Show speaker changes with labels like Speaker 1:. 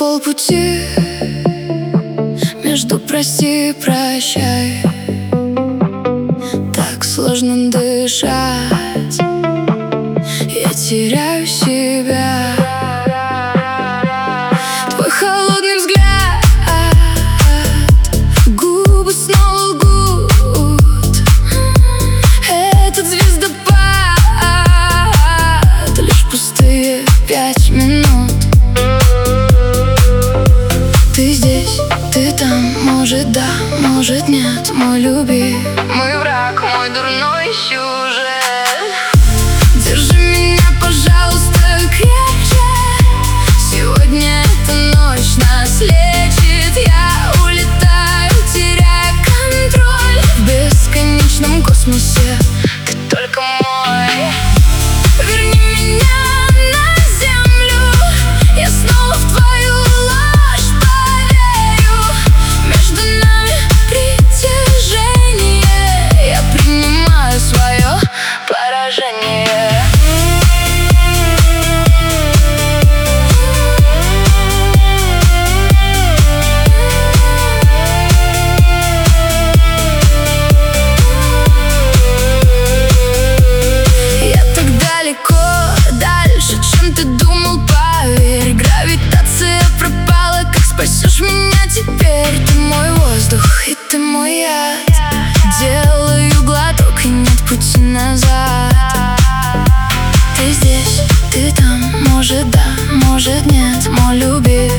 Speaker 1: полпути между прости и прощай. Так сложно дышать, я теряю себя. Твой холодный взгляд, губы снова лгут. Этот звездопад — лишь пустые 5 минут. Ты здесь, ты там, может да, может нет. Мой любимый враг, мой дурной сюжет. Держи меня, пожалуйста, крепче. Сегодня эта ночь нас лечит. Я улетаю, теряя контроль. В бесконечном космосе ты только мой. Верни меня на землю, я снова в твою ложь поверю. Между нами притяжение, я принимаю свое поражение. Я так далеко, дальше, чем ты думал, поверь. Гравитация пропала, как спасешь меня теперь? Ты мой воздух и ты мой яд. Делаю глоток и нет пути назад. Ты здесь, ты там, может да, может нет. Мой любимый